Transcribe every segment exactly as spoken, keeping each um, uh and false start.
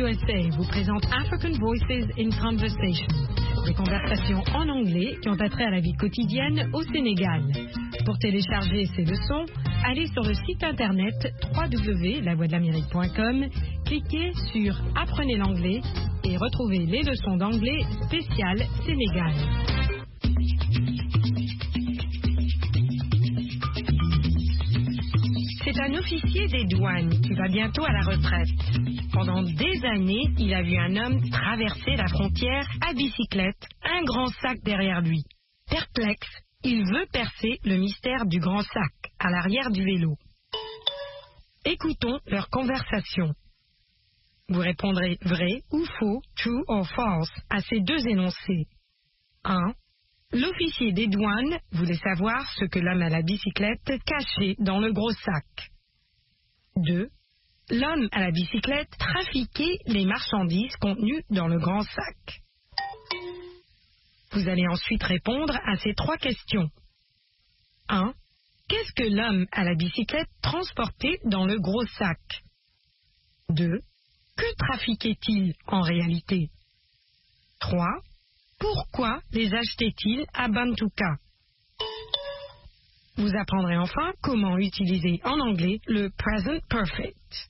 S A vous présente African Voices in Conversation, des conversations en anglais qui ont attrait à la vie quotidienne au Sénégal. Pour télécharger ces leçons, allez sur le site internet w w w point la voix de l'amérique point com, cliquez sur Apprenez l'anglais et retrouvez les leçons d'anglais spéciales Sénégal. C'est un officier des douanes qui va bientôt à la retraite. Pendant des années, il a vu un homme traverser la frontière à bicyclette, un grand sac derrière lui. Perplexe, il veut percer le mystère du grand sac à l'arrière du vélo. Écoutons leur conversation. Vous répondrez vrai ou faux, true or false, à ces deux énoncés. un. L'officier des douanes voulait savoir ce que l'homme à la bicyclette cachait dans le gros sac. deux. L'homme à la bicyclette trafiquait les marchandises contenues dans le grand sac. Vous allez ensuite répondre à ces trois questions. un. Qu'est-ce que l'homme à la bicyclette transportait dans le gros sac? deux. Que trafiquait-il en réalité? trois. Pourquoi les achetait-il à Bantuka? Vous apprendrez enfin comment utiliser en anglais le present perfect.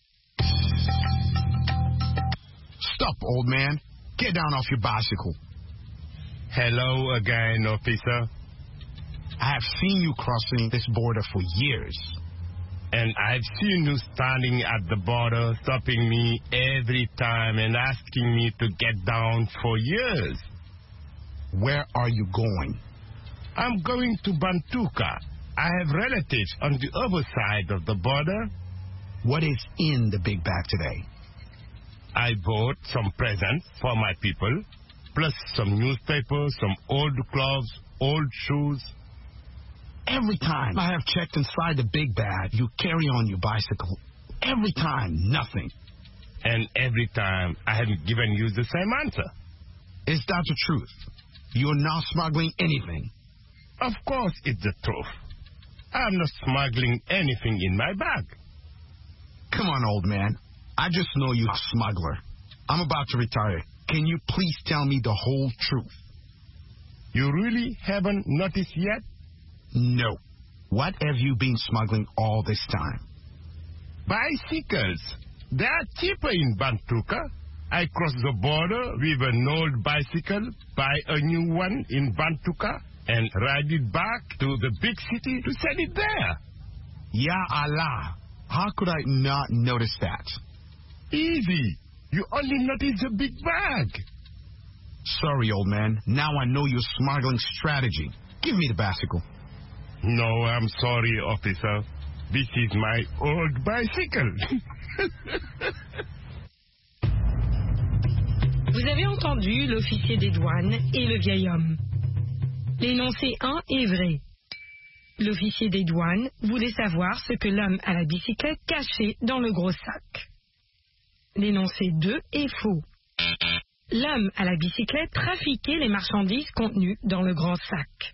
Stop, old man. Get down off your bicycle. Hello again, officer. I have seen you crossing this border for years. And I've seen you standing at the border, stopping me every time and asking me to get down for years. Where are you going? I'm going to Bantuka. I have relatives on the other side of the border. What is in the big bag today? I bought some presents for my people, plus some newspapers, some old clothes, old shoes. Every time I have checked inside the big bag, you carry on your bicycle. Every time, nothing. And every time, I haven't given you the same answer. Is that the truth? You're not smuggling anything. Of course it's the truth. I'm not smuggling anything in my bag. Come on, old man. I just know you're a smuggler. I'm about to retire. Can you please tell me the whole truth? You really haven't noticed yet? No. What have you been smuggling all this time? Bicycles. They are cheaper in Bantuka. I cross the border with an old bicycle, buy a new one in Bantuka, and ride it back to the big city to sell it there. Ya Allah. How could I not notice that? Easy. You only notice the big bag. Sorry, old man. Now I know your smuggling strategy. Give me the bicycle. No, I'm sorry, officer. This is my old bicycle. Vous avez entendu l'officier des douanes et le vieil homme. L'énoncé un est vrai. L'officier des douanes voulait savoir ce que l'homme à la bicyclette cachait dans le gros sac. L'énoncé deux est faux. L'homme à la bicyclette trafiquait les marchandises contenues dans le grand sac.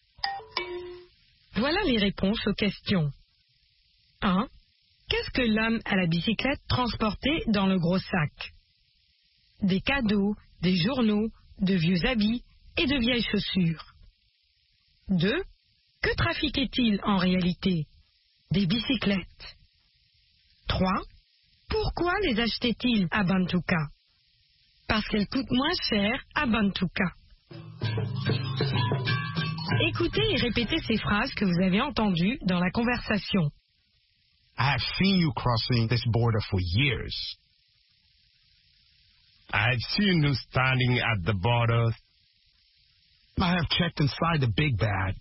Voilà les réponses aux questions. un. Qu'est-ce que l'homme à la bicyclette transportait dans le gros sac? Des cadeaux, des journaux, de vieux habits et de vieilles chaussures. deux. Que trafiquait-il en réalité? Des bicyclettes. trois. Pourquoi les achetait-il à Bantuka? Parce qu'elles coûtent moins cher à Bantuka. Écoutez et répétez ces phrases que vous avez entendues dans la conversation. I have seen you crossing this border for years. I've seen you standing at the border. I have checked inside the big bag.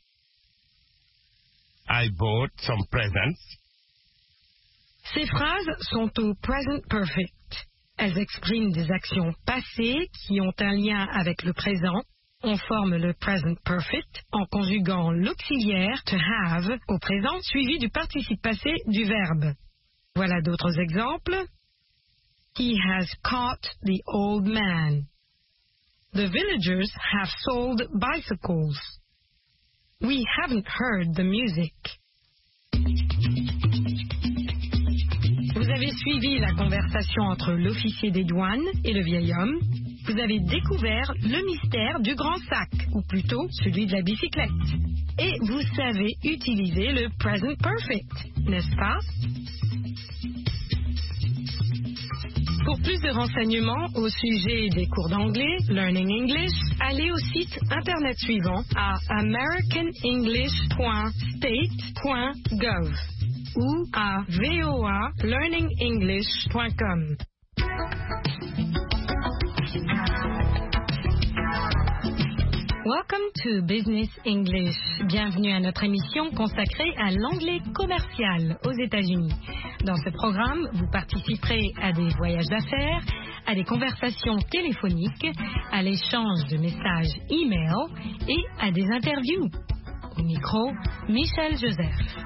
I bought some presents. Ces phrases sont au present perfect. Elles expriment des actions passées qui ont un lien avec le présent. On forme le present perfect en conjuguant l'auxiliaire to have au présent suivi du participe passé du verbe. Voilà d'autres exemples. He has caught the old man. The villagers have sold bicycles. We haven't heard the music. Vous avez suivi la conversation entre l'officier des douanes et le vieil homme. Vous avez découvert le mystère du grand sac, ou plutôt celui de la bicyclette. Et vous savez utiliser le present perfect, n'est-ce pas? Pour plus de renseignements au sujet des cours d'anglais, Learning English, allez au site internet suivant à american english point state point gov ou à voa learning english point com. Welcome to Business English. Bienvenue à notre émission consacrée à l'anglais commercial aux États-Unis. Dans ce programme, vous participerez à des voyages d'affaires, à des conversations téléphoniques, à l'échange de messages e-mail et à des interviews. Au micro, Michel Joseph.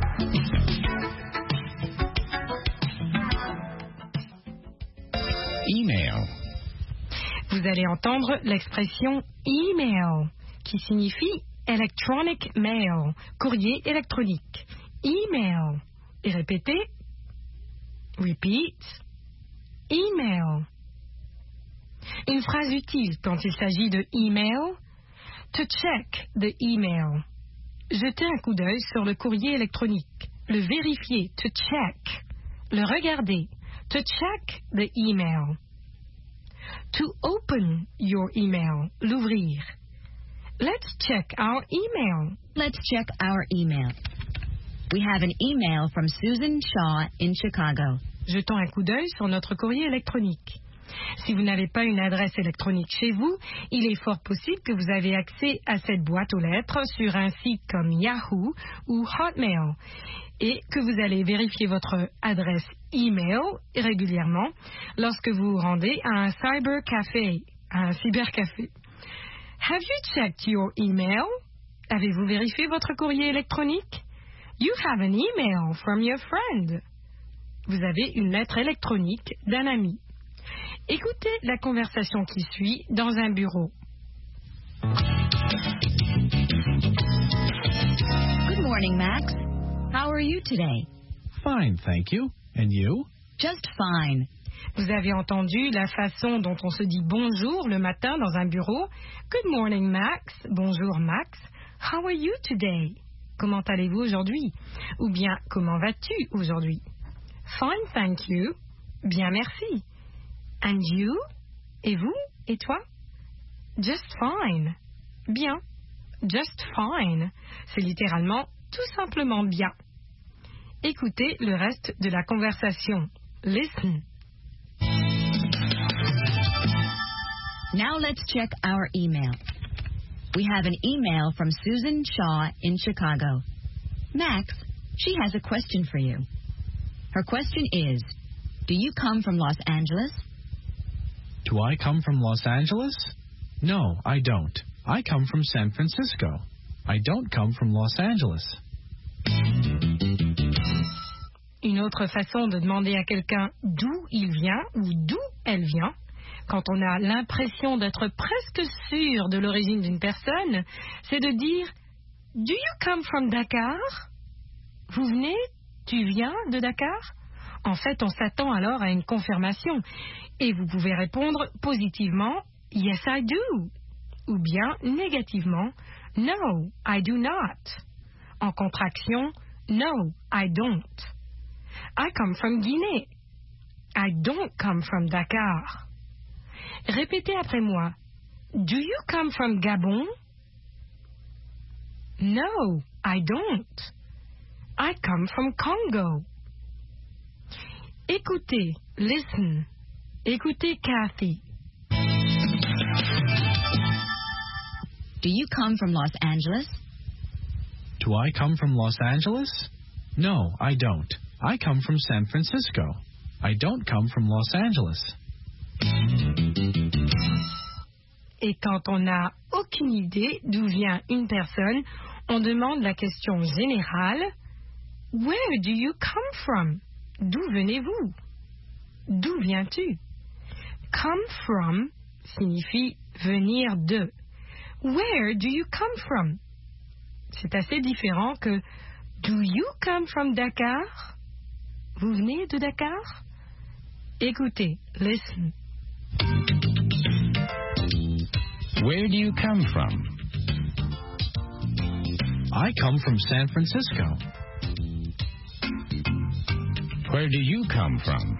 Email. Vous allez entendre l'expression email, qui signifie electronic mail, courrier électronique. Email. Et répétez. Repeat. Email. Une phrase utile quand il s'agit de email. To check the email. Jeter un coup d'œil sur le courrier électronique. Le vérifier. To check. Le regarder. To check the email. To open your email, l'ouvrir. Let's check our email. Let's check our email. We have an email from Susan Shaw in Chicago. Jetons un coup d'œil sur notre courrier électronique. Si vous n'avez pas une adresse électronique chez vous, il est fort possible que vous avez accès à cette boîte aux lettres sur un site comme Yahoo ou Hotmail et que vous allez vérifier votre adresse email régulièrement lorsque vous vous rendez à un cybercafé, à un cybercafé. Have you checked your email? Avez-vous vérifié votre courrier électronique? You have an email from your friend. Vous avez une lettre électronique d'un ami. Écoutez la conversation qui suit dans un bureau. Good morning, Max. How are you today? Fine, thank you. And you? Just fine. Vous avez entendu la façon dont on se dit bonjour le matin dans un bureau. Good morning, Max. Bonjour, Max. How are you today? Comment allez-vous aujourd'hui? Ou bien, comment vas-tu aujourd'hui? Fine, thank you. Bien, merci. And you? Et vous? Et toi? Just fine. Bien. Just fine. C'est littéralement tout simplement bien. Écoutez le reste de la conversation. Listen. Now let's check our email. We have an email from Susan Shaw in Chicago. Max, she has a question for you. Her question is, do you come from Los Angeles? Do I come from Los Angeles? No, I don't. I come from San Francisco. I don't come from Los Angeles. Une autre façon de demander à quelqu'un d'où il vient ou d'où elle vient, quand on a l'impression d'être presque sûr de l'origine d'une personne, c'est de dire « Do you come from Dakar ?» Vous venez? Tu viens de Dakar? En fait, on s'attend alors à une confirmation et vous pouvez répondre positivement « Yes, I do » ou bien négativement « No, I do not ». En contraction « No, I don't ». I come from Guinée. I don't come from Dakar. Répétez après moi. Do you come from Gabon? No, I don't. I come from Congo. Écoutez, listen. Écoutez Kathy. Do you come from Los Angeles? Do I come from Los Angeles? No, I don't. I come from San Francisco. I don't come from Los Angeles. Et quand on n'a aucune idée d'où vient une personne, on demande la question générale « Where do you come from ?» D'où venez-vous? D'où viens-tu? Come from signifie venir de. Where do you come from? C'est assez différent que Do you come from Dakar? Vous venez de Dakar? Écoutez, listen. Where do you come from? I come from San Francisco. Where do you come from?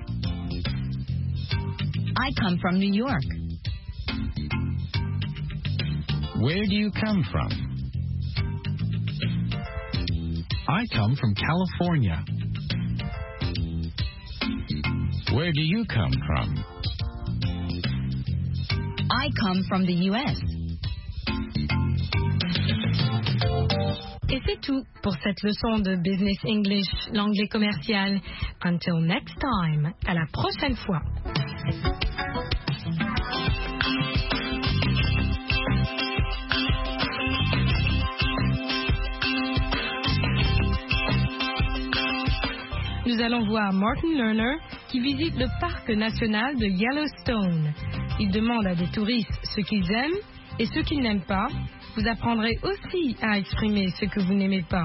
I come from New York. Where do you come from? I come from California. Where do you come from? I come from the U S. Et c'est tout pour cette leçon de Business English, l'anglais commercial. Until next time, à la prochaine fois. Nous allons voir Martin Lerner qui visite le parc national de Yellowstone. Il demande à des touristes ce qu'ils aiment et ce qu'ils n'aiment pas. Vous apprendrez aussi à exprimer ce que vous n'aimez pas.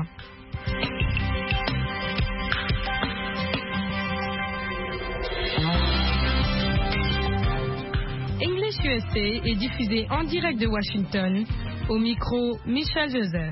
English U S A est diffusé en direct de Washington, au micro Michel Joseph.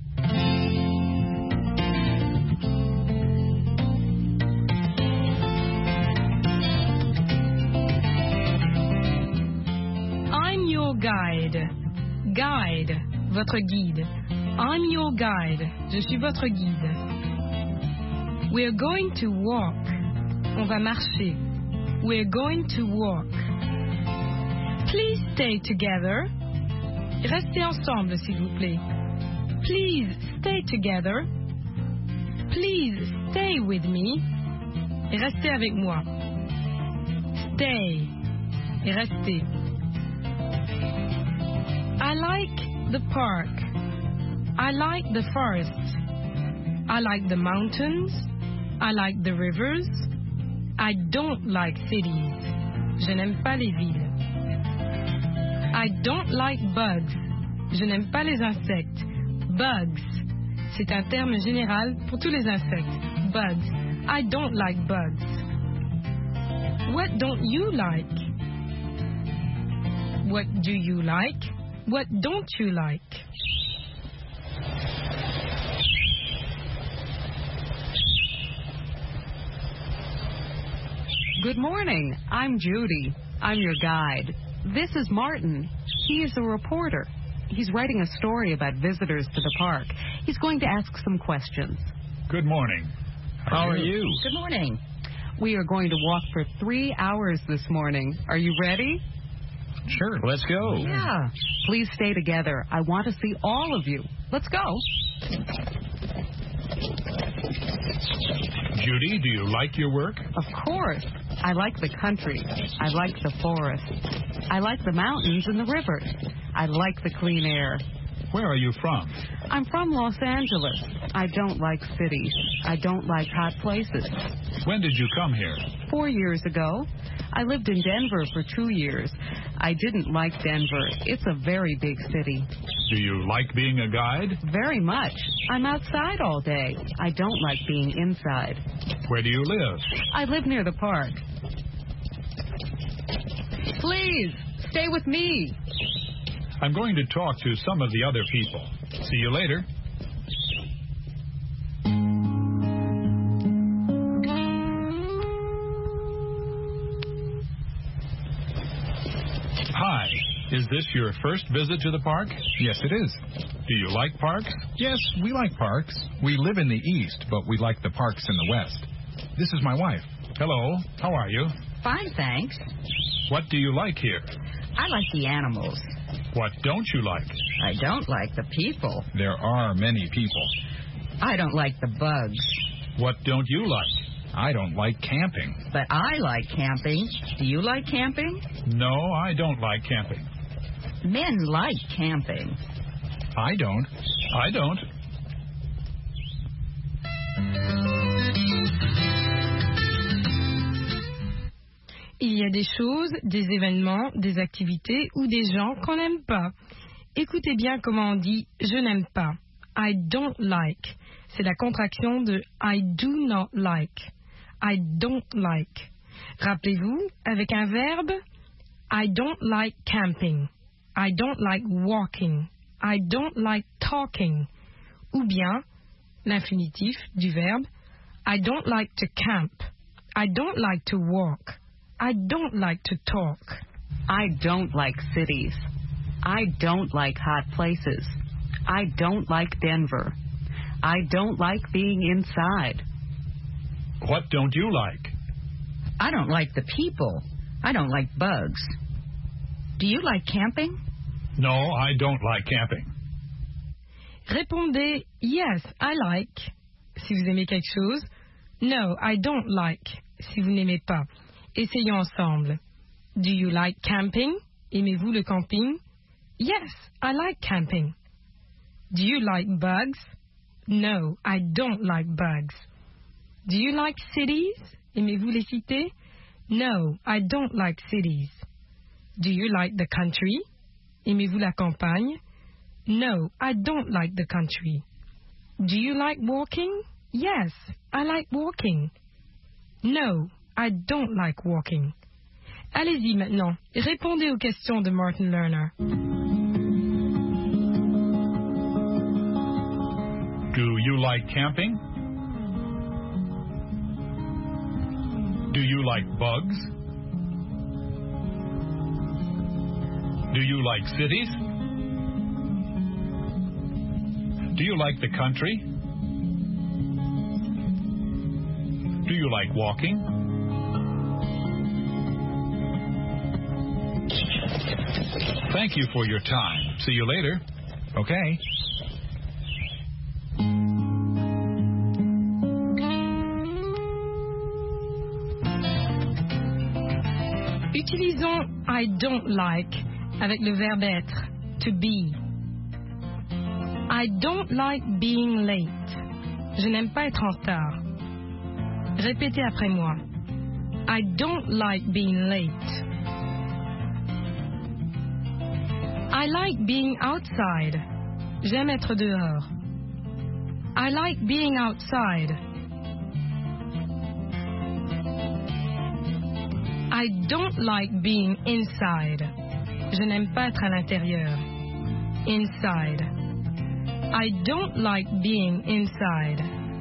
I'm your guide. Guide, votre guide. I'm your guide. Je suis votre guide. We're going to walk. On va marcher. We're going to walk. Please stay together. Restez ensemble, s'il vous plaît. Please stay together. Please stay with me. Et restez avec moi. Stay. Et restez. I like the park. I like the forest. I like the mountains. I like the rivers. I don't like cities. Je n'aime pas les villes. I don't like bugs. Je n'aime pas les insectes. Bugs. C'est un terme général pour tous les insectes. Bugs. I don't like bugs. What don't you like? What do you like? What don't you like? Good morning. I'm Judy. I'm your guide. This is Martin. He is a reporter. He's writing a story about visitors to the park. He's going to ask some questions. Good morning. How are you? Good morning. We are going to walk for three hours this morning. Are you ready? Sure. Let's go. Yeah. Please stay together. I want to see all of you. Let's go. Judy, do you like your work? Of course. I like the country. I like the forest. I like the mountains and the rivers. I like the clean air. Where are you from? I'm from Los Angeles. I don't like cities. I don't like hot places. When did you come here? Four years ago. I lived in Denver for two years. I didn't like Denver. It's a very big city. Do you like being a guide? Very much. I'm outside all day. I don't like being inside. Where do you live? I live near the park. Please, stay with me. I'm going to talk to some of the other people. See you later. Hi. Is this your first visit to the park? Yes, it is. Do you like parks? Yes, we like parks. We live in the east, but we like the parks in the west. This is my wife. Hello. How are you? Fine, thanks. What do you like here? I like the animals. What don't you like? I don't like the people. There are many people. I don't like the bugs. What don't you like? I don't like camping. But I like camping. Do you like camping? No, I don't like camping. Men like camping. I don't. I don't. Il y a des choses, des événements, des activités ou des gens qu'on n'aime pas. Écoutez bien comment on dit « je n'aime pas ». I don't like. C'est la contraction de I do not like. I don't like. Rappelez-vous, avec un verbe, I don't like camping. I don't like walking. I don't like talking. Ou bien, l'infinitif du verbe, I don't like to camp. I don't like to walk. I don't like to talk. I don't like cities. I don't like hot places. I don't like Denver. I don't like being inside. What don't you like? I don't like the people. I don't like bugs. Do you like camping? No, I don't like camping. Répondez yes, I like si vous aimez quelque chose. No, I don't like si vous n'aimez pas. Essayons ensemble. Do you like camping? Aimez-vous le camping? Yes, I like camping. Do you like bugs? No, I don't like bugs. Do you like cities? Aimez-vous les cités? No, I don't like cities. Do you like the country? Aimez-vous la campagne? No, I don't like the country. Do you like walking? Yes, I like walking. No, I don't like walking. Allez-y maintenant, répondez aux questions de Martin Lerner. Do you like camping? Do you like bugs? Do you like cities? Do you like the country? Do you like walking? Thank you for your time. See you later. Okay. Utilisons I don't like avec le verbe être, to be. I don't like being late. Je n'aime pas être en retard. Répétez après moi. I don't like being late. I like being outside. J'aime être dehors. I like being outside. I don't like being inside. Je n'aime pas être à l'intérieur. Inside. I don't like being inside.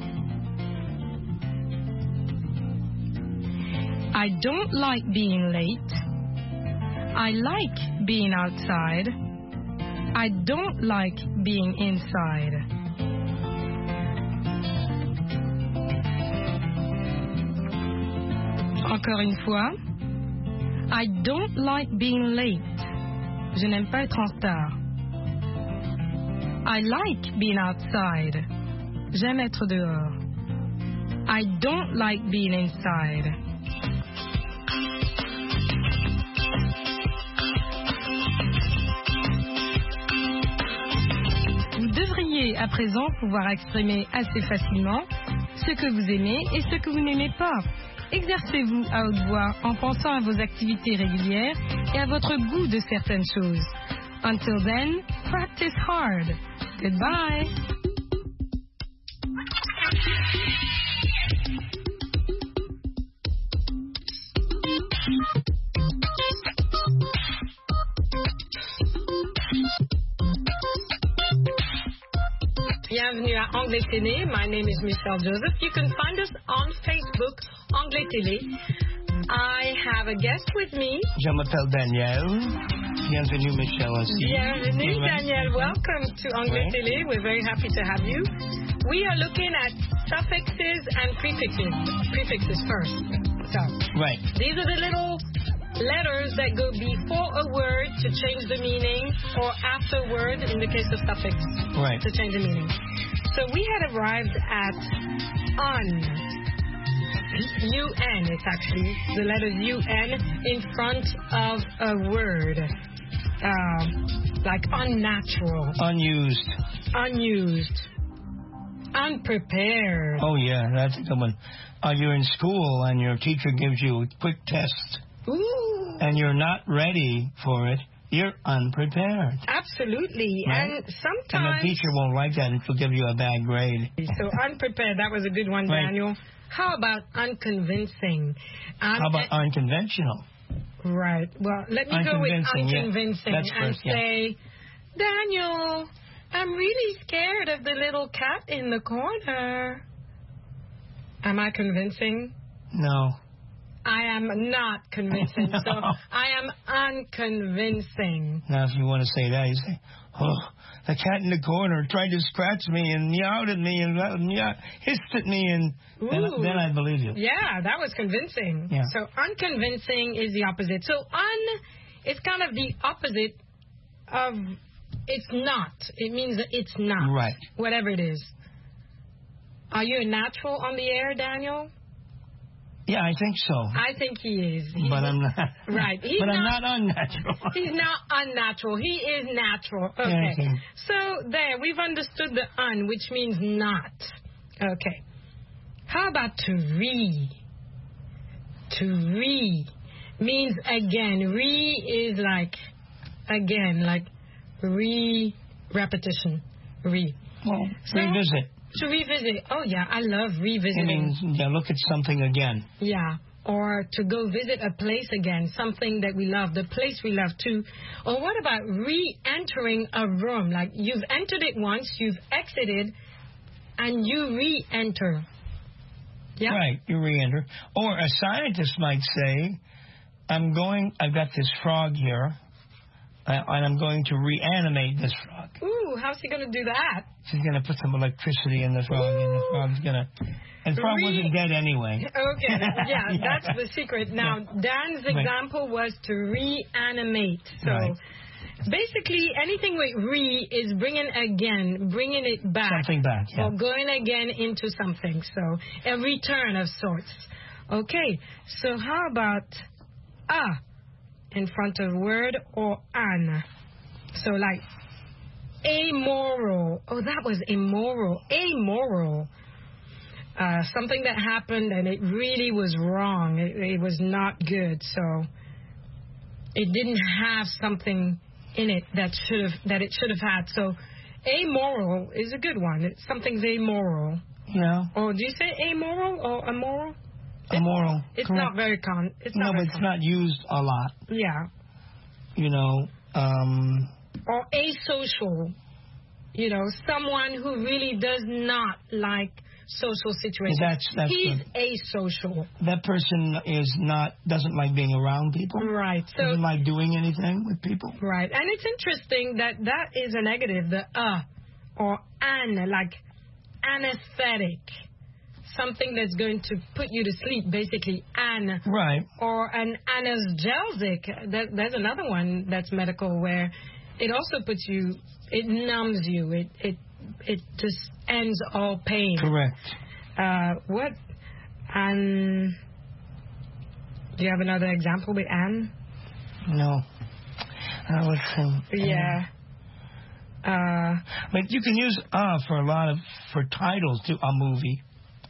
I don't like being late. I like being outside. I don't like being inside. Encore une fois. I don't like being late. Je n'aime pas être en retard. I like being outside. J'aime être dehors. I don't like being inside. Vous devriez à présent pouvoir exprimer assez facilement ce que vous aimez et ce que vous n'aimez pas. Exercez-vous à haute voix en pensant à vos activités régulières et à votre goût de certaines choses. Until then, practice hard. Goodbye. Bienvenue à Anglais Télé. My name is Michelle Joseph. You can find us on Facebook, Anglais Télé. I have a guest with me. Je m'appelle Daniel. Bienvenue, Michelle. Aussi. Bienvenue, Daniel. Welcome to Anglais Oui. Télé. We're very happy to have you. We are looking at suffixes and prefixes. Prefixes first. So, Right. these are the little letters that go before a word to change the meaning, or after a word in the case of suffix Right. to change the meaning. So we had arrived at un. U N, it's actually the letter U N in front of a word. Um, like unnatural, Unused. unused, unprepared. Oh, yeah, that's the one. Uh, you're in school and your teacher gives you a quick test Ooh. and you're not ready for it You're unprepared. Absolutely. Right? And And sometimes... the teacher won't like that and she'll give you a bad grade. So unprepared, that was a good one, Right. Daniel. How about unconvincing? Um, How about unconventional? Right. Well, let me go with Unconvincing, yeah. unconvincing That's and first, yeah. say, Daniel, I'm really scared of the little cat in the corner. Am I convincing? No. I am not convincing. No. So I am unconvincing. Now, if you want to say that, you say, oh, the cat in the corner tried to scratch me and meowed at me and uh, meow, hissed at me, and then, Ooh. then I believe you. Yeah, that was convincing. Yeah. So unconvincing is the opposite. So un is kind of the opposite of it's not. It means that it's not. Right. Whatever it is. Are you a natural on the air, Daniel? Yeah, I think so. I think he is. He's but I'm not. Right. He's but I'm not, not unnatural. He's not unnatural. He is natural. Okay. Yeah, okay. So there, we've understood the un, which means not. Okay. How about to re? To re means again. Re is like again, like re repetition. Re. Well, So, revisit. To revisit. Oh yeah, I love It revisiting. means yeah, look at something again. Yeah, or to go visit a place again, something that we love, the place we love too. Or what about re-entering a room? Like you've entered it once, you've exited, and you re-enter. Yeah. Right, you re-enter. Or a scientist might say, I'm going, I've got this frog here, uh, and I'm going to reanimate this frog. Ooh, how's he going to do that? She's going to put some electricity in the frog, and the frog's going to... And the frog Re- wasn't dead anyway. Okay, yeah, Yeah. that's the secret. Now, Dan's Right. example was to reanimate. So, Right. basically, anything with re is bringing again, bringing it back. Something back, yeah. Or going again into something. So, a return of sorts. Okay, so how about a in front of word or an? So, like, amoral. Oh, that was immoral. Amoral. Uh, something that happened and it really was wrong. It, it was not good. So it didn't have something in it that should have that it should have had. So amoral is a good one. It's something's amoral. Yeah. Or do you say amoral or immoral? Immoral. It's correct. not very con. It's No, not but very it's con- not used a lot. Yeah. You know, um... Or asocial. You know, someone who really does not like social situations. That's, that's He's good. asocial. That person is not, doesn't like being around people. Right. So, Doesn't like doing anything with people. right. And it's interesting that that is a negative, the uh or an, like anesthetic. Something that's going to put you to sleep, basically, an. Right. Or an analgesic. That, there's another one that's medical where it also puts you, it numbs you. It, it, it just ends all pain. Correct. Uh, what? An. Do you have another example with an? No. I would think. Yeah. Uh, But you can use uh for a lot of, for titles to a movie.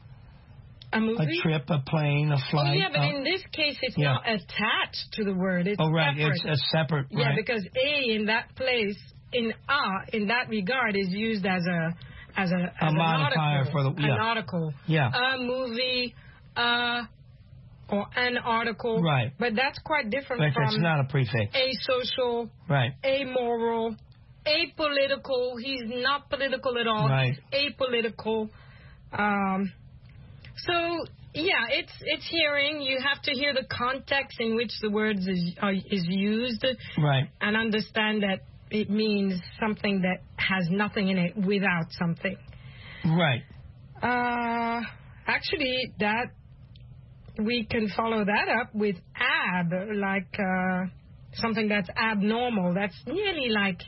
a movie? A trip, a plane, a Oh, flight. yeah, but uh, in this case, it's yeah. not attached to the word. It's oh, right. separate. It's a separate. Yeah, right. because a in that place, in a in that regard, is used as a as a, as A an modifier article, for the- yeah. an article. Yeah. A movie, uh, or an article. Right. But that's quite different But from it's not a prefix. asocial, Right. amoral, apolitical. He's not political at all. Right. He's apolitical. Um, so yeah, it's it's hearing. You have to hear the context in which the words is are, is used, Right. and understand that it means something that has nothing in it without something. Right. Uh, actually, that we can follow that up with ab, like uh, something that's abnormal. That's nearly like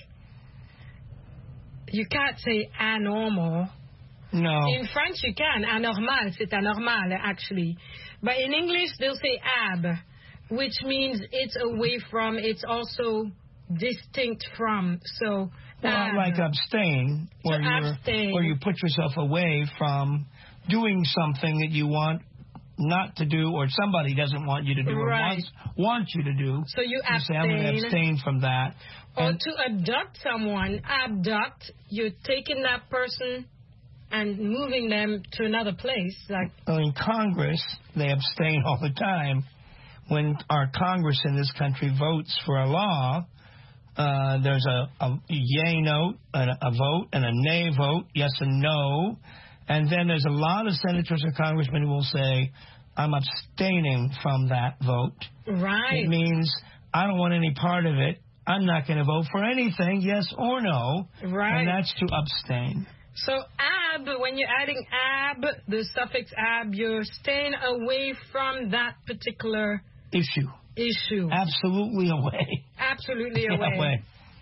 you can't say anormal. No. In French, you can. Anormal, c'est anormal, actually. But in English, they'll say ab, which means it's away from, it's also distinct from. So, Well, ab. like abstain, where To you abstain. where you put yourself away from doing something that you want not to do, or somebody doesn't want you to do, or Right. wants, wants you to do. So you You say, I'm going to abstain. abstain from that. Or And- to abduct someone, abduct, you're taking that person and moving them to another place. Like, Well, in Congress, they abstain all the time. When our Congress in this country votes for a law, uh, there's a, a yay note, and a, a vote, and a nay vote, yes and no. And then there's a lot of senators and congressmen who will say, I'm abstaining from that vote. right. It means I don't want any part of it. I'm not going to vote for anything, yes or no. Right. And that's to abstain. So ab, when you're adding ab, the suffix ab, you're staying away from that particular Issue. issue. Absolutely away. Absolutely away. Away.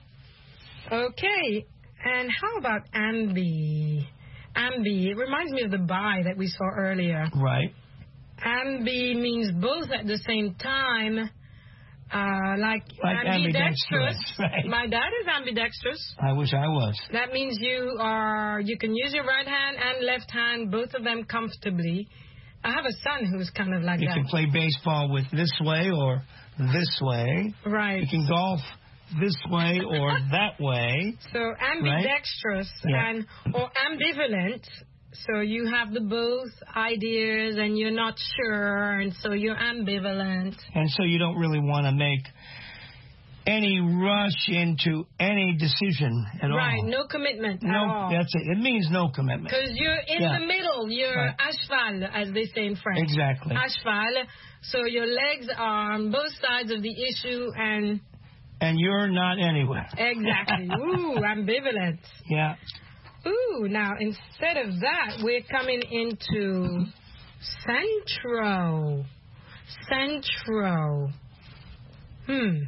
Okay. And how about ambi? Ambi. It reminds me of the bi that we saw earlier. Right. Ambi means both at the same time. Uh, like, Like ambidextrous, right. My dad is ambidextrous. I wish I was. That means you are you can use your right hand and left hand, both of them comfortably. I have a son who's kind of like You that. can play baseball with this way or this way. Right. You can golf this way or that way. So ambidextrous Yeah. and or ambivalent. So you have the both ideas and you're not sure, and so you're ambivalent. And so you don't really want to make any rush into any decision at Right, all. no commitment at No, all. that's it. It means no commitment. Because you're in Yeah. the middle. You're Right. à cheval, as they say in French. Exactly. À cheval. So your legs are on both sides of the issue, and And you're not anywhere. exactly. Ooh, ambivalent. Yeah. Ooh, now instead of that, we're coming into centro. Centro. Hmm.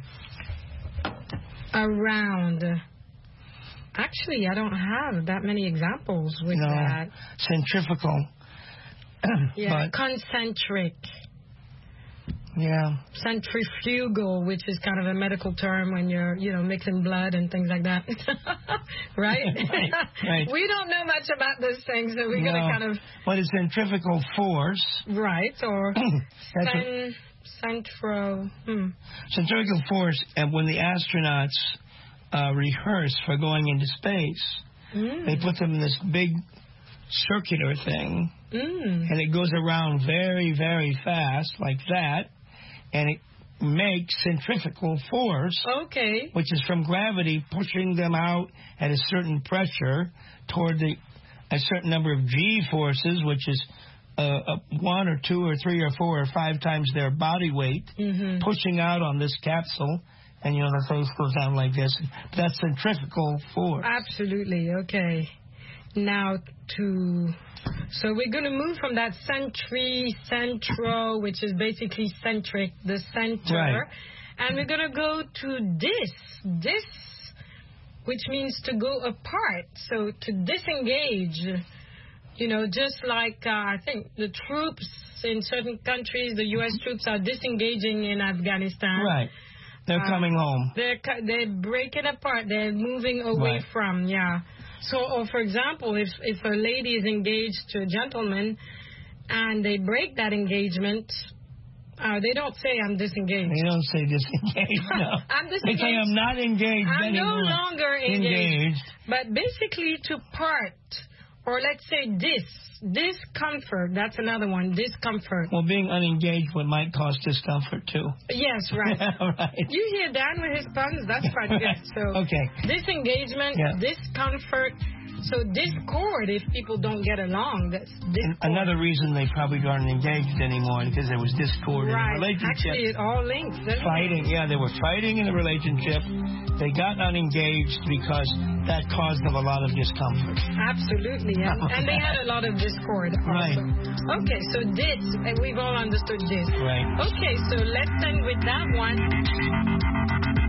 Around. Actually, I don't have that many examples with No. that. Centrifugal. Yeah, But, concentric. yeah. Centrifugal, which is kind of a medical term when you're, you know, mixing blood and things like that. right? Right, right. We don't know much about those things, so we're going No. to kind of... But it's centrifugal force. Right, or That's cen, centro... Hmm. Centrifugal force, and when the astronauts uh, rehearse for going into space, Mm. they put them in this big circular thing, Mm. and it goes around very, very fast, like that, and it makes centrifugal force, Okay. which is from gravity pushing them out at a certain pressure toward the a certain number of G forces, which is uh, uh, one or two or three or four or five times their body weight, Mm-hmm. pushing out on this capsule, and you know the face goes down like this. That's centrifugal force. Absolutely, okay. Now to... So we're going to move from that centri, centro, which is basically centric, the center. Right. And we're going to go to dis, dis, which means to go apart. So to disengage, you know, just like uh, I think the troops in certain countries, the U S troops are disengaging in Afghanistan. Right. They're Uh, coming home. They're cu- they're breaking apart. They're moving away Right. from, yeah. So, or for example, if if a lady is engaged to a gentleman, and they break that engagement, uh, they don't say I'm disengaged. They don't say disengaged, no. I'm They say disengaged. I'm not engaged I'm no anymore. longer engaged. Engaged. But basically, to part, or let's say dis, discomfort. That's another one. Discomfort. Well, being unengaged would might cause discomfort too. Yes, right. Right. You hear Dan with his puns? That's quite good. So Okay. disengagement, Yeah. discomfort. So discord if people don't get along. That's discord. Another reason they probably aren't engaged anymore because there was discord in the Right. relationship. Actually, it all links. doesn't it? Fighting, yeah, they were fighting in the relationship. They got unengaged because that caused them a lot of discomfort. Absolutely. And, and they had a lot of discord also. Right. Okay, so dis, and we've all understood this. Right. Okay, so let's end with that one.